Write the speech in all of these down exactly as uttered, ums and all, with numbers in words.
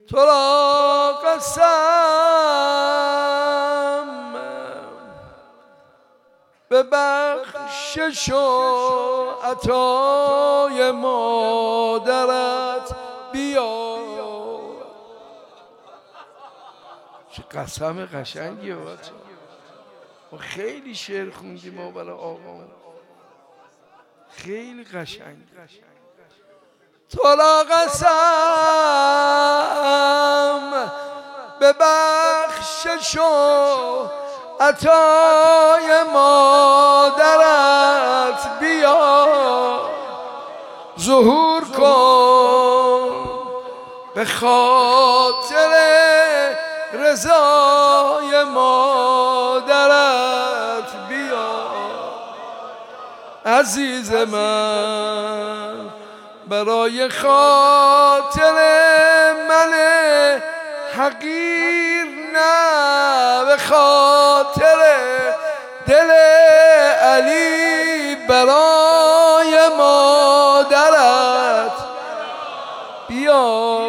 تو را قسم به بخشش و عطای مادرت بیا. چه قسم قشنگیه بچه. ما خیلی شعر خوندیم ما برای آقا، خیلی قشنگ. تو را قسم به بخشش و عطای مادرت بیا، ظهور کن به خاطر رضای مادرت بیا. عزیز من برای خاطر من حقیر نه، به خاطر دل علی برای مادرت بیا.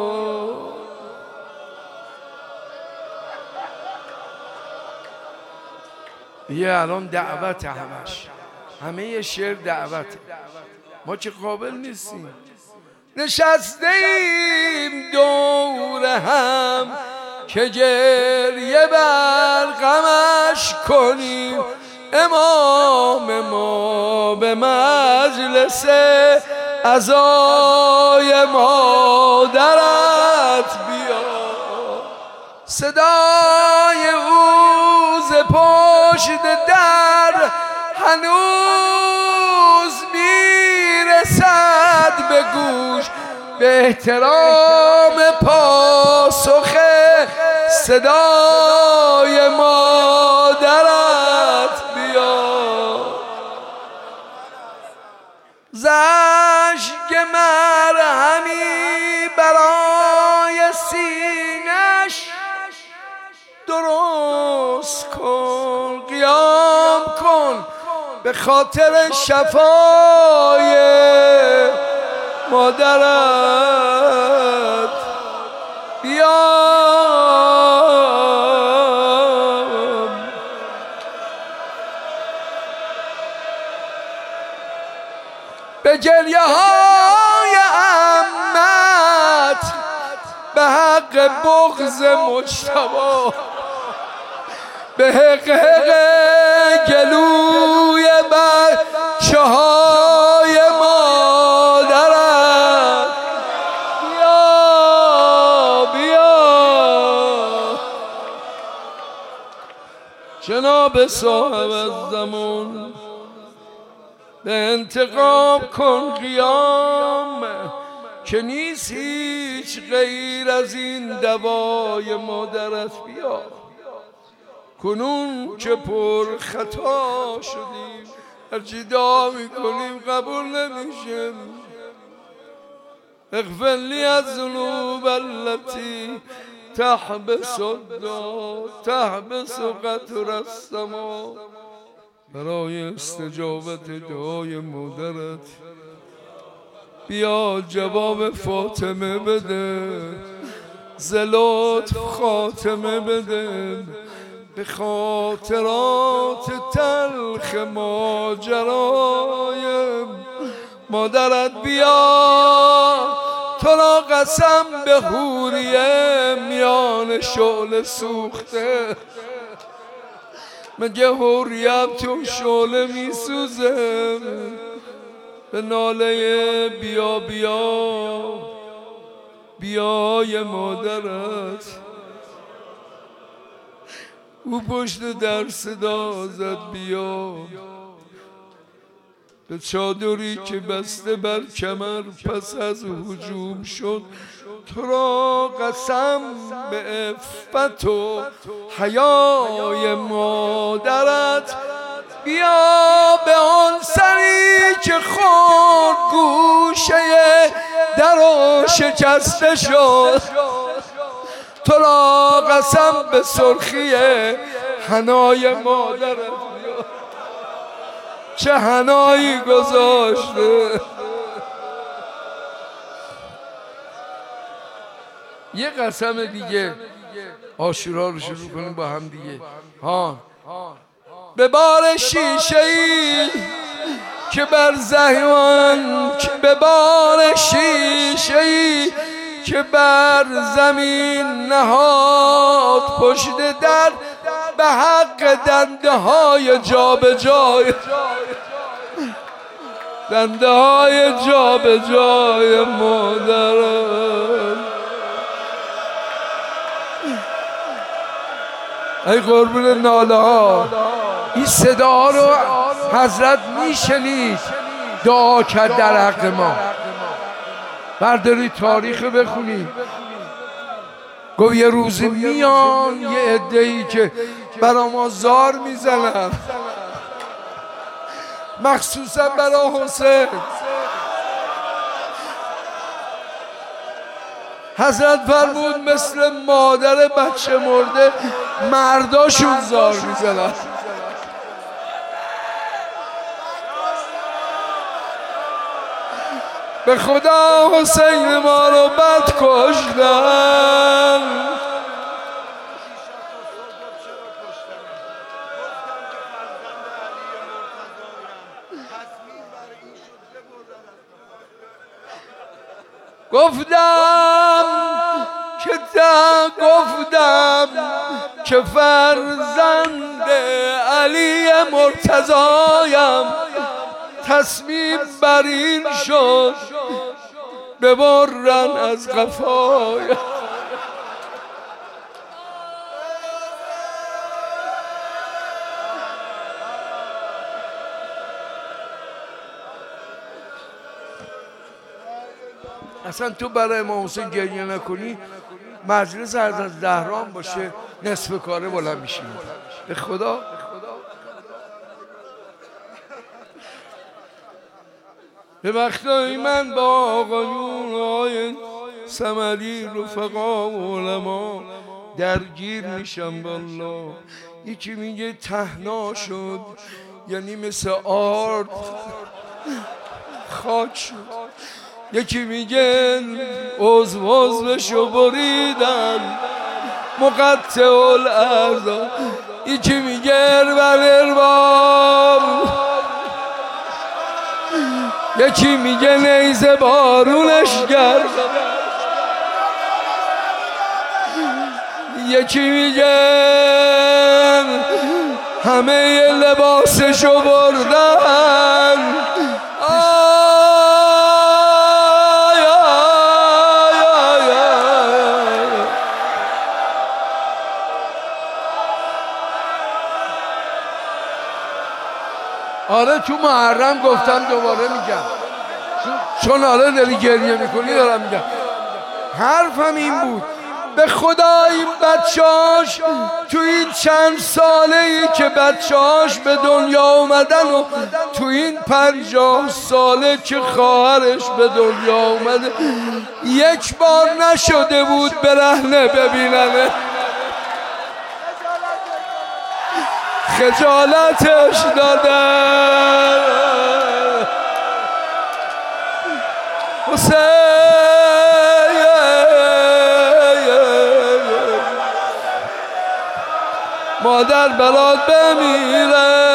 یه الان دعوت، همش همه یه شعر دعوته، ما که قابل نیستیم. نشسته ایم دور هم که گریه بر غمش کنیم، امام ما به مجلس عزای مادرت بیا. صدای او ز پشت در هنوز میرسد به گوش، به احترام پاسخ صدای مادرت بیا. زشک مرهمی برای سینش درست کن، قیام کن به خاطر شفای مادرت بیا. به گریه های عمت به حق بغض مجتبی، به حق حق گلوی بچه های مادرت بیا بیا. جناب صاحب الزمان به انتقام کن قیام، که نیست هیچ غیر از این دوای مادرت بیا. کنون که پر خطا شدیم، هرچی دعا میکنیم قبول نمیشه. اغفر لی از ذنوب التي تحبس الدعا تحبس قطر السما. برای استجابت دعای مادرت بیا جواب فاطمه بده، ز لطف خاتمه بده. به خاطرات تلخ ماجرای مادرت بیا. تو را قسم به حوریه میان شعله سوخته، مگه حوریم تو شعله میسوزه؟ به ناله بیا بیا بیای مادرت. او پشت در صدا زد بیا، به چادری که بسته بر کمر پس از هجوم شد. تو را قسم به عفت و حیای مادرت بیا. به آن سری که خورد گوشه در و شکسته شد، تو را قسم به سرخی حنای مادرت بیا. چه حنایی گذاشته. یه قسم دیگه عاشورا رو شروع کنیم با هم دیگه. ها به بار شیشه ای که بر زحیان، که به بار شیشه ای که بر زمین نهاد، پشت در به حق دنده های جا به جای، دنده های جا به جای مادرم. ای قربون ناله ها، این صدا رو حضرت میشنید دعا کرد در حق ما. بردارید تاریخ بخونید. گفت یه روزی میان یه عده‌ای که برا ما زار میزنن، مخصوصا برا حسین. حضرت فرمود مثل مادر بچه مرده مرداشون زار میزنن. به خدا حسین ما رو بد کشتن. گفتم که تا گفتم که فرزند علی مرتضایم، تصمیم بر این شد ببرن از قفایم. اصلا تو برای امام حسین گریه نکنی، مجلس حضرت زهرا باشه نصف کاره بلند میشیم. به خدا به وقتای من با آقایون های صمدی رفقا و علما درگیر میشم. والله یکی میگه تهنا شد، یعنی مثل آرد خاک شد. یکی میگه عضو عضوشو بریدن مقطع الاعضا. یکی میگه اربل ارباب. یکی میگه نیزه بارونش کرد. یکی میگه همه لباسشو بردن. آره تو محرم گفتم، دوباره میگم چون آره داری گریه میکنی دارم میگم. حرفم این بود، به خدا این بچه‌هاش تو این چند ساله ای که بچه‌هاش به دنیا اومدن و تو این پنجاه ساله که خواهرش به دنیا اومده یک بار نشده بود برهنه ببیننه. خجالتش دادن. حسین مادر برات بمیره.